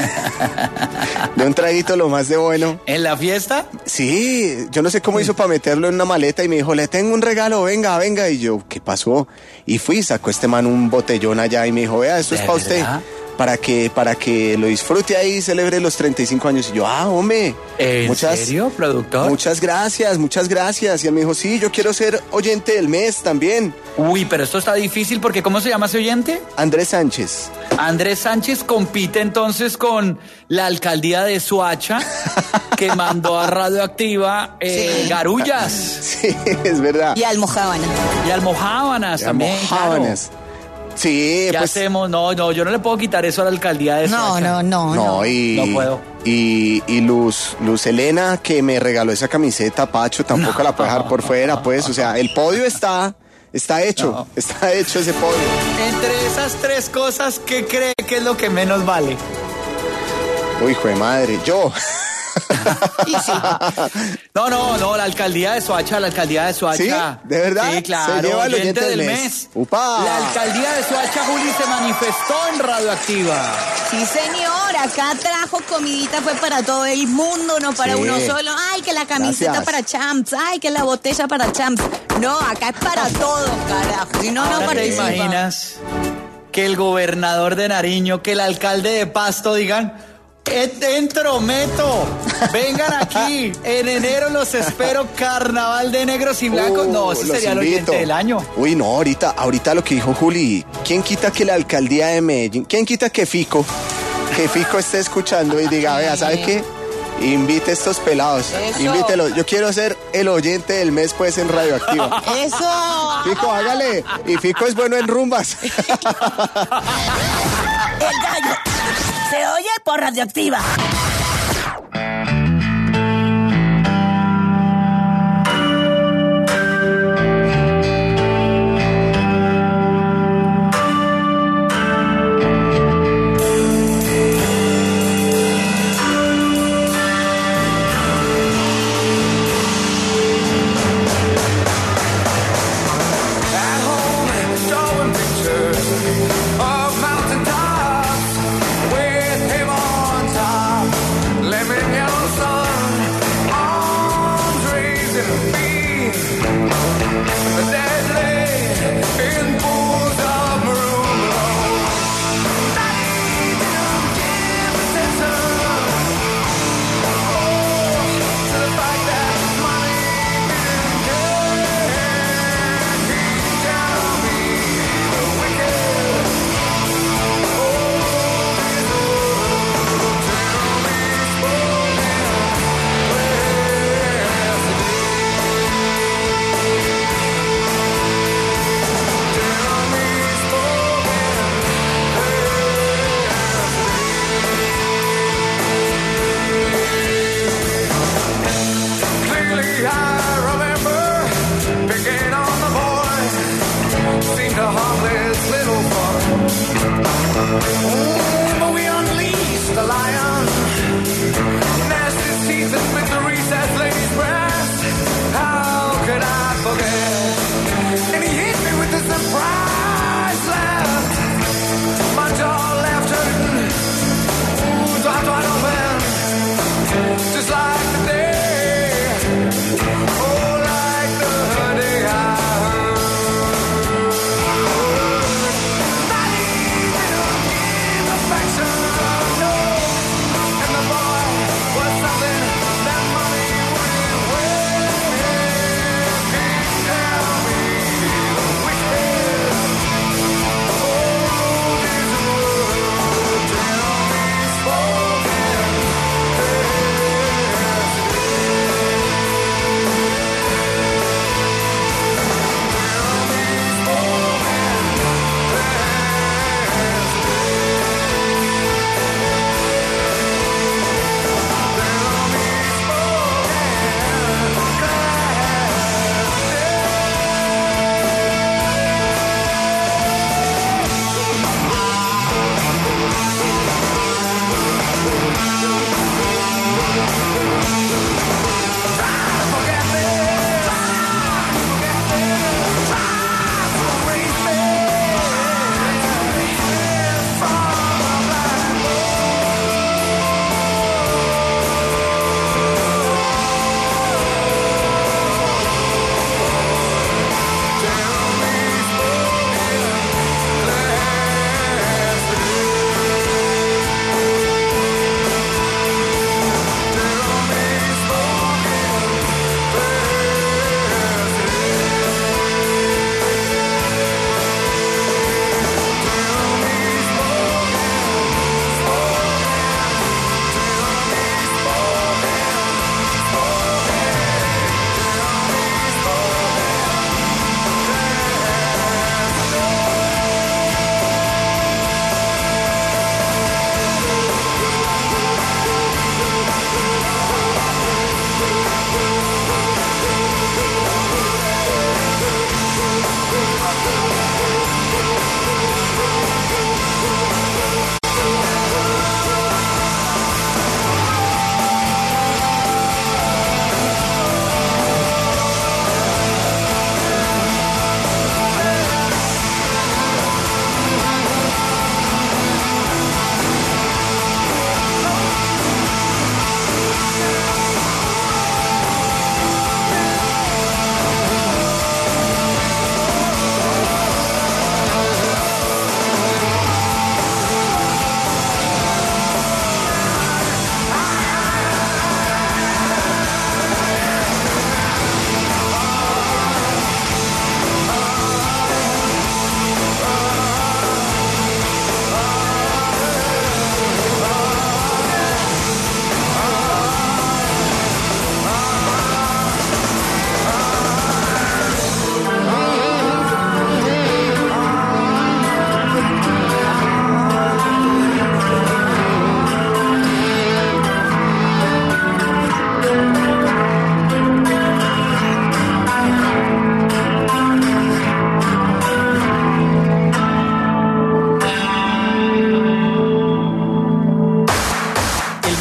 De un traguito lo más de bueno. ¿En la fiesta? Sí, yo no sé cómo hizo para meterlo en una maleta y me dijo, le tengo un regalo, venga, venga. Y yo, ¿qué pasó? Y fui, sacó este man un botellón allá y me dijo, vea, esto es ¿De para usted. verdad? Para que, para que lo disfrute ahí y celebre los treinta y cinco años. Y yo, ah, hombre. ¿En serio, productor? Muchas gracias, muchas gracias. Y él me dijo, sí, yo quiero ser oyente del mes también. Uy, pero esto está difícil porque ¿cómo se llama ese oyente? Andrés Sánchez. Andrés Sánchez compite entonces con la alcaldía de Soacha, que mandó a Radioactiva eh, Sí. garullas Sí, es verdad. Y almojábana. y almojábanas Y también. almojábanas. Claro. Sí, ¿Qué pues. hacemos? No, no, yo no le puedo quitar eso a la alcaldía de No, Soacha. no, no, No, no. y, No puedo. Y, y Luz, Luz Elena, que me regaló esa camiseta, Pacho, tampoco la puede dejar por fuera, pues. O sea, el podio está, está hecho, No. está hecho ese podio. Entre esas tres cosas, ¿qué cree que es lo que menos vale? Uy, hijo de madre, yo. Y sí. No, no, no, la alcaldía de Soacha, la alcaldía de Soacha. ¿Sí? ¿De verdad? Sí, claro. Se lleva el oyente oyente del del mes. mes. ¡Upa! La alcaldía de Soacha, Juli, se manifestó en Radioactiva. Sí, señor, acá trajo comidita, fue para todo el mundo, no para Sí. uno solo. Ay, que la camiseta Gracias. para Champs, ay, que la botella para Champs. No, acá es para todos, carajo. Si no, no Ahora, ¿te participa. imaginas que el gobernador de Nariño, que el alcalde de Pasto digan, "Et- entrometo, vengan aquí, en enero los espero, carnaval de negros y blancos"? Uh, No, ese los sería el invito. oyente del año. Uy, no, ahorita, ahorita lo que dijo Juli, ¿quién quita que la alcaldía de Medellín, quién quita que Fico, que Fico esté escuchando y diga, vea, ¿sabe qué? Invite a estos pelados. Eso. Invítelos. Yo quiero ser el oyente del mes, pues, en Radioactiva. ¡Eso! Fico, hágale. Y Fico es bueno en rumbas. El gallo se oye por Radioactiva. Of mountain tops with him on top.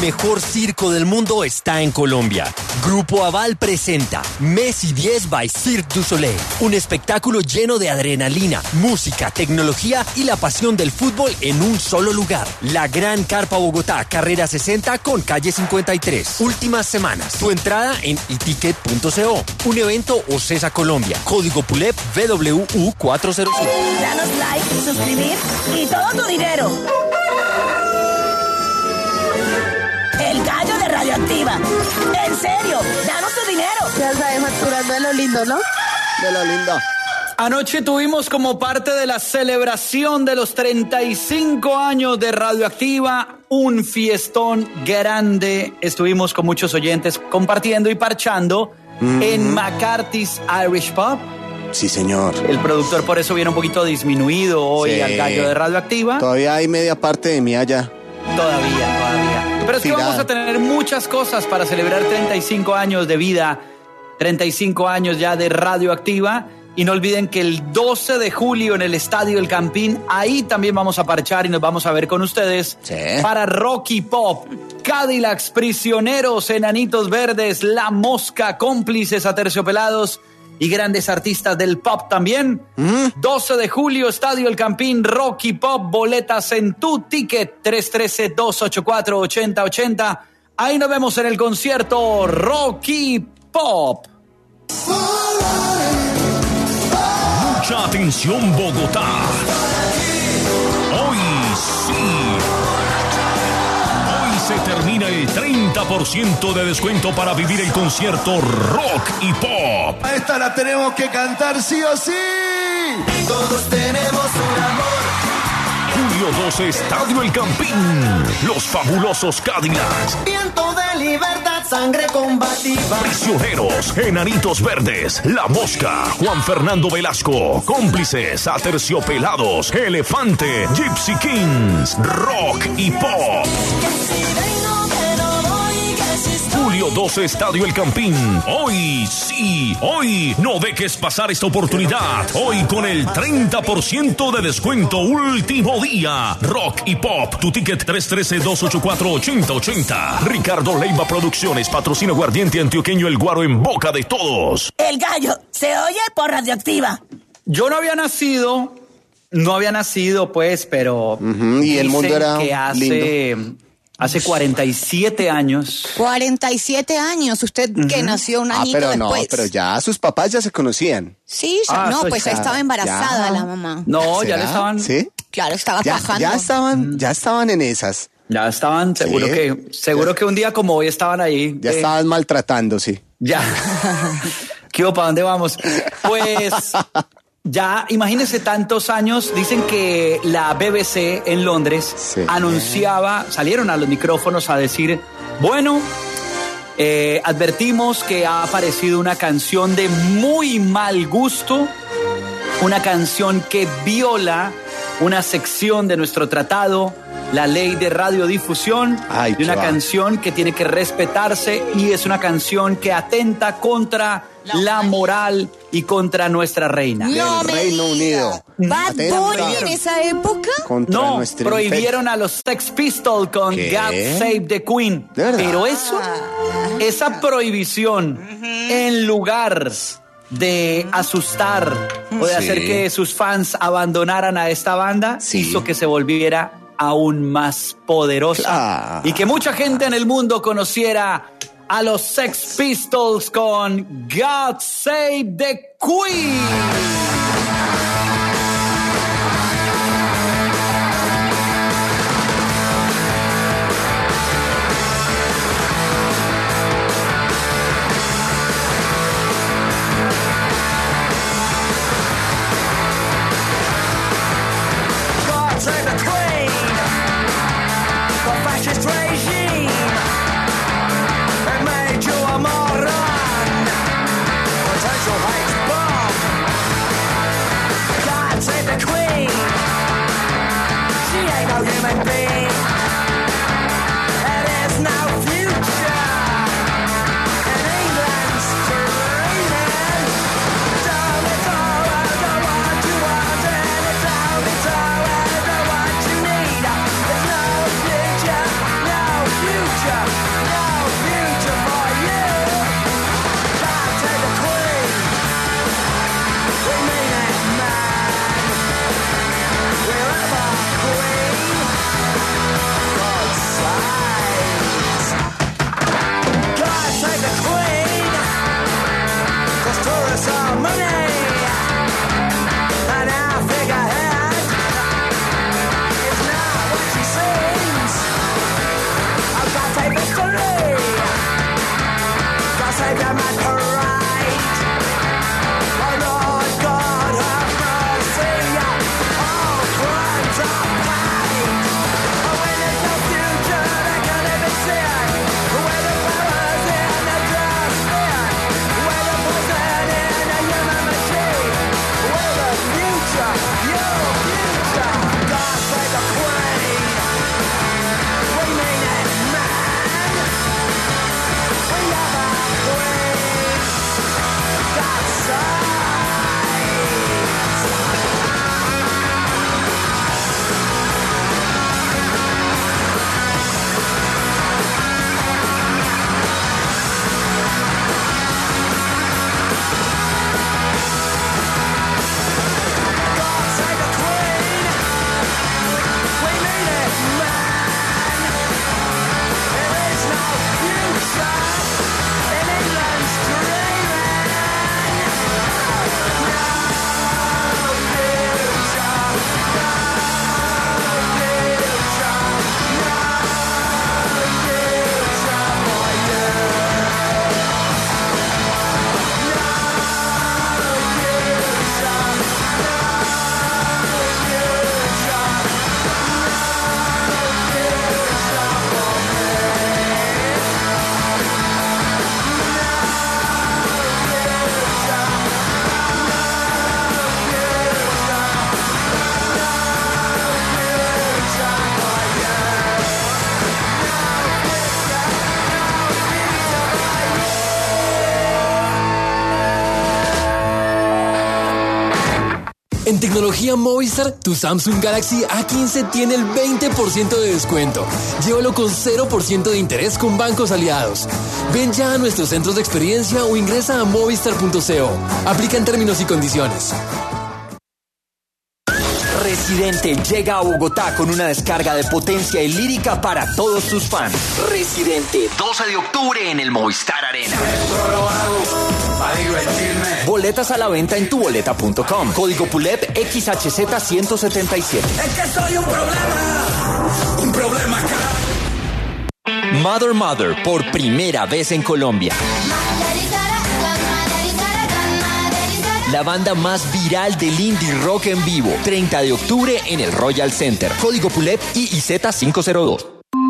mejor circo del mundo está en Colombia. Grupo Aval presenta Messi diez by Cirque du Soleil. Un espectáculo lleno de adrenalina, música, tecnología y la pasión del fútbol en un solo lugar. La Gran Carpa Bogotá, carrera sesenta con calle cincuenta y tres. Últimas semanas. Tu entrada en iticket punto co. Un evento Ocesa Colombia. Código P U L E P V W U cuatrocientos cinco. Danos like, suscribir y todo tu dinero. El gallo de Radioactiva. En serio, danos tu dinero. Ya sabes, facturando de lo lindo, ¿no? De lo lindo. Anoche tuvimos como parte de la celebración de los treinta y cinco años de Radioactiva un fiestón grande. Estuvimos con muchos oyentes compartiendo y parchando mm-hmm. en McCarthy's Irish Pub. Sí, señor. El productor por eso viene un poquito disminuido hoy sí. al gallo de Radioactiva. Todavía hay media parte de mí allá. Todavía, todavía. Pero es que Tirada. vamos a tener muchas cosas para celebrar treinta y cinco años de vida, treinta y cinco años ya de Radioactiva. Y no olviden que el doce de julio en el Estadio El Campín, ahí también vamos a parchar y nos vamos a ver con ustedes sí. para Rock y Pop, Cadillacs, Prisioneros, Enanitos Verdes, La Mosca, Cómplices, Aterciopelados y grandes artistas del pop también. Mm. doce de julio, Estadio El Campín, Rock y Pop, boletas en tu ticket, tres uno tres, dos ocho cuatro, ocho cero ocho cero. Ahí nos vemos en el concierto Rock y Pop. Mucha atención, Bogotá. Hoy sí. Hoy se termina el treinta por ciento de descuento para vivir el concierto Rock y Pop. A esta la tenemos que cantar sí o sí. Todos tenemos un amor. Julio doce, Estadio El Campín. Los fabulosos Cadillacs. Viento de libertad, sangre combativa. Prisioneros, Enanitos Verdes, La Mosca, Juan Fernando Velasco, Cómplices, Aterciopelados, Elefante, Gypsy Kings, Rock y Pop. Julio doce, Estadio El Campín. Hoy sí, hoy no dejes pasar esta oportunidad. Hoy con el treinta por ciento de descuento, último día. Rock y Pop, tu ticket tres uno tres, dos ocho cuatro, ocho cero ocho cero. Ricardo Leiva Producciones, patrocina Aguardiente Antioqueño El Guaro en boca de todos. El gallo se oye por Radioactiva. Yo no había nacido, no había nacido pues, pero... Uh-huh, y el mundo era que hace... lindo. Hace cuarenta y siete años. cuarenta y siete años. ¿Usted uh-huh. que nació un añito ah, pero después? No, pero ya sus papás ya se conocían. Sí, ya, ah, no, pues ya estaba embarazada ya. la mamá. No, ¿será? Ya le estaban... ¿Sí? Claro, estaba ya, bajando. Ya estaban, ya estaban en esas. Ya estaban, seguro sí. que seguro ya. que un día como hoy estaban ahí. Ya eh. estaban maltratando, sí. Ya. ¿Qué hubo? ¿Para dónde vamos? Pues... Ya, imagínense tantos años, dicen que la B B C en Londres sí. anunciaba, salieron a los micrófonos a decir, bueno, eh, advertimos que ha aparecido una canción de muy mal gusto, una canción que viola una sección de nuestro tratado, la ley de radiodifusión, Ay, y una chaval. canción que tiene que respetarse y es una canción que atenta contra la moral y contra nuestra reina. No del Reino Unido. ¿Bad Bunny en esa época? Contra no, prohibieron a los Sex Pistols con ¿Qué? God Save the Queen. Pero eso, esa prohibición, uh-huh. en lugar de asustar o de sí. hacer que sus fans abandonaran a esta banda, sí. hizo que se volviera aún más poderosa. Claro. Y que mucha gente en el mundo conociera a los Sex Pistols con God Save the Queen. God save the Queen. The fascist regime. Save the Queen. She ain't no human being. There is no future in England's dreaming. Tell me so, I don't want you want and tell me so, I don't want you need. There's no future, no future En tecnología Movistar, tu Samsung Galaxy A quince tiene el veinte por ciento de descuento. Llévalo con cero por ciento de interés con bancos aliados. Ven ya a nuestros centros de experiencia o ingresa a movistar punto co. Aplica en términos y condiciones. Residente llega a Bogotá con una descarga de potencia y lírica para todos sus fans. Residente, doce de octubre en el Movistar Arena. Boletas a la venta en tu boleta punto com. Código Pulep X H Z ciento setenta y siete. Es que soy un problema, un problema acá. Mother Mother, por primera vez en Colombia. La banda más viral del indie rock en vivo. treinta de octubre en el Royal Center. Código Pulep I I Z quinientos dos.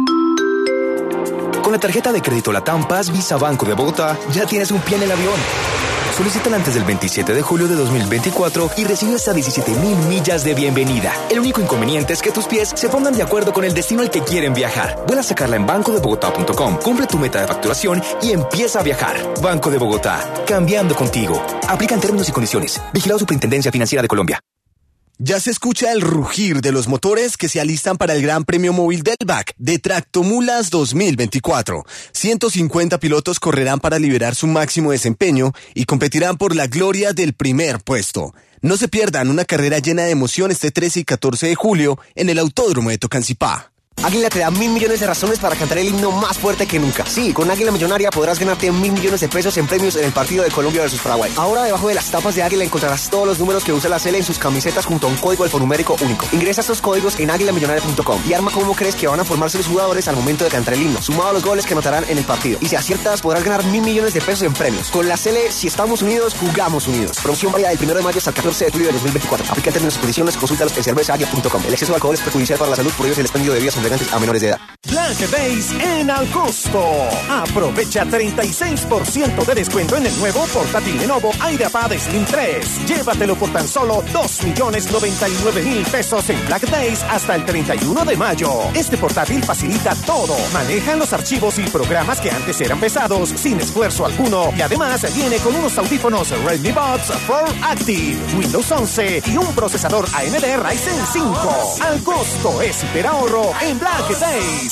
Con la tarjeta de crédito Latam Paz Visa Banco de Bogotá, ya tienes un pie en el avión. Solicítala antes del veintisiete de julio de dos mil veinticuatro y recibe hasta diecisiete mil millas de bienvenida. El único inconveniente es que tus pies se pongan de acuerdo con el destino al que quieren viajar. Vuela a sacarla en banco de bogotá punto com, cumple tu meta de facturación y empieza a viajar. Banco de Bogotá, cambiando contigo. Aplican términos y condiciones. Vigilado Superintendencia Financiera de Colombia. Ya se escucha el rugir de los motores que se alistan para el Gran Premio Móvil del B A C de Tractomulas dos mil veinticuatro. ciento cincuenta pilotos correrán para liberar su máximo desempeño y competirán por la gloria del primer puesto. No se pierdan una carrera llena de emoción este trece y catorce de julio en el Autódromo de Tocancipá. Águila te da mil millones de razones para cantar el himno más fuerte que nunca. Sí, con Águila Millonaria podrás ganarte mil millones de pesos en premios en el partido de Colombia versus Paraguay. Ahora debajo de las tapas de Águila encontrarás todos los números que usa la Cele en sus camisetas junto a un código alfanumérico único. Ingresa estos códigos en águila millonaria punto com y arma cómo crees que van a formarse los jugadores al momento de cantar el himno, sumado a los goles que anotarán en el partido. Y si aciertas podrás ganar mil millones de pesos en premios. Con la Cele, si estamos unidos, jugamos unidos. Promoción válida del primero de mayo hasta el catorce de julio de dos mil veinticuatro. Aplica en términos y condiciones, consúltalos en cerveza águila punto com. El exceso de alcohol es perjudicial para la salud, por ello el expendio de bebidas embriagantes a menores de edad. Black Days en Alcosto. Aprovecha treinta y seis por ciento de descuento en el nuevo portátil Lenovo IdeaPad Slim tres. Llévatelo por tan solo dos millones noventa y nueve mil pesos en Black Days hasta el treinta y uno de mayo. Este portátil facilita todo. Maneja los archivos y programas que antes eran pesados sin esfuerzo alguno. Y además viene con unos audífonos Redmi Buds cuatro Active, Windows once y un procesador A M D Ryzen cinco. Al costo es hiperahorro en Black Days.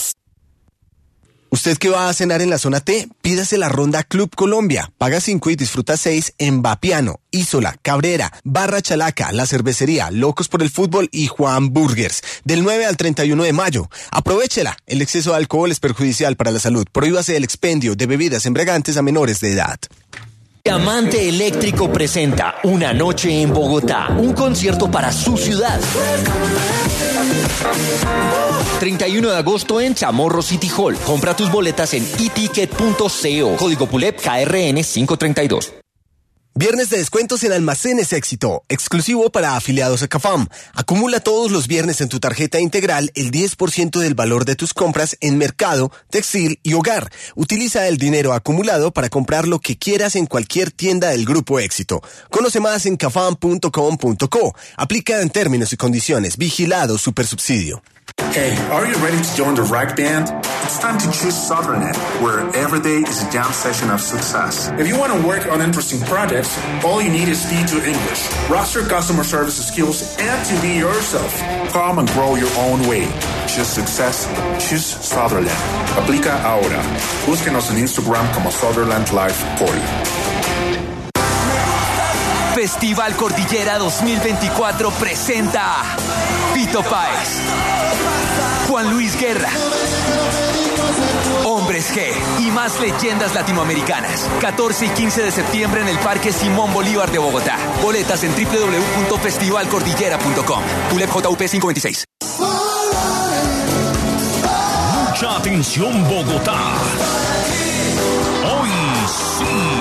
¿Usted que va a cenar en la zona T? Pídase la ronda Club Colombia. Paga cinco y disfruta seis en Vapiano, Isola, Cabrera, Barra Chalaca, La Cervecería, Locos por el Fútbol y Juan Burgers. Del nueve al treinta y uno de mayo. Aprovéchela. El exceso de alcohol es perjudicial para la salud. Prohíbase el expendio de bebidas embriagantes a menores de edad. Diamante Eléctrico presenta Una Noche en Bogotá, un concierto para su ciudad. treinta y uno de agosto en Chamorro City Hall. Compra tus boletas en e ticket punto co. Código Pulep K R N quinientos treinta y dos. Viernes de descuentos en Almacenes Éxito, exclusivo para afiliados a Cafam. Acumula todos los viernes en tu tarjeta integral el diez por ciento del valor de tus compras en mercado, textil y hogar. Utiliza el dinero acumulado para comprar lo que quieras en cualquier tienda del Grupo Éxito. Conoce más en cafam punto com punto co. Aplica en términos y condiciones. Vigilado Supersubsidio. Hey, are you ready to join the Rack Band? It's time to choose Sutherland, where every day is a jam session of success. If you want to work on interesting projects, all you need is B two English, roster customer service skills, and to be yourself. Come and grow your own way. Choose success. Choose Sutherland. Aplica ahora. Búsquenos en Instagram como Sutherland Life Corey. Festival Cordillera dos mil veinticuatro presenta Fito Páez, Juan Luis Guerra, Hombres G y más leyendas latinoamericanas. catorce y quince de septiembre en el Parque Simón Bolívar de Bogotá. Boletas en doble u doble u doble u punto festival cordillera punto com. Pulep J U P quinientos veintiséis. Mucha atención, Bogotá. Hoy sí.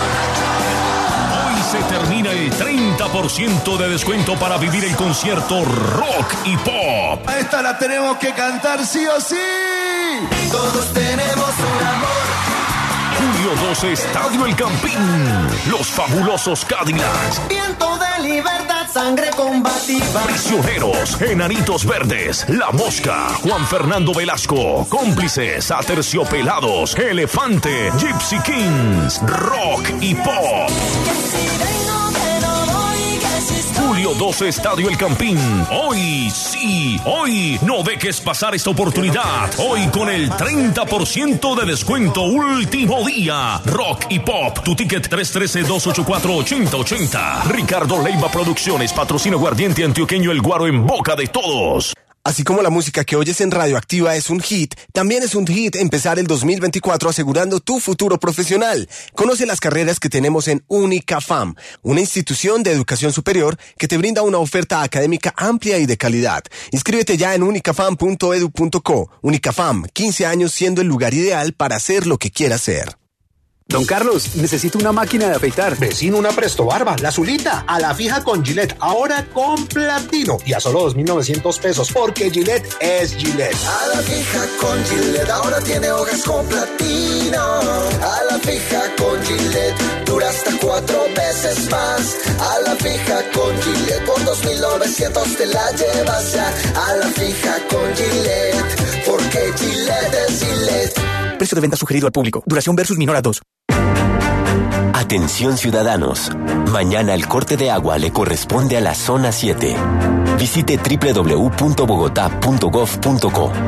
Se termina el treinta por ciento de descuento para vivir el concierto Rock y Pop. A esta la tenemos que cantar sí o sí. Todos tenemos un amor. julio doce, Estadio El Campín. Los fabulosos Cadillacs. Viento de libertad, sangre combativa. Prisioneros, Enanitos Verdes, La Mosca, Juan Fernando Velasco, Cómplices, Aterciopelados, Elefante, Gypsy Kings, Rock y Pop. julio Julio doce, Estadio El Campín. Hoy, sí, hoy, no dejes pasar esta oportunidad. Hoy con el treinta por ciento de descuento, último día. Rock y Pop, tu ticket tres uno tres, dos ocho cuatro, ocho cero ocho cero. Ricardo Leiva Producciones, patrocino Guardiente Antioqueño El Guaro en boca de todos. Así como la música que oyes en Radioactiva es un hit, también es un hit empezar el dos mil veinticuatro asegurando tu futuro profesional. Conoce las carreras que tenemos en UNICAFAM, una institución de educación superior que te brinda una oferta académica amplia y de calidad. Inscríbete ya en unicafam punto edu punto co. UNICAFAM, quince años siendo el lugar ideal para hacer lo que quieras hacer. Don Carlos, necesito una máquina de afeitar. Vecino, una Presto Barba, la azulita, a la fija con Gillette, ahora con platino y a solo dos mil novecientos pesos, porque Gillette es Gillette. A la fija con Gillette, ahora tiene hojas con platino. A la fija con Gillette, dura hasta cuatro veces más. A la fija con Gillette, por dos mil novecientos te la llevas ya. A la fija con Gillette, porque Gillette es Gillette. Precio de venta sugerido al público. Duración versus menor a dos. Atención ciudadanos, mañana el corte de agua le corresponde a la zona siete. Visite doble u doble u doble u punto bogotá punto gov punto co.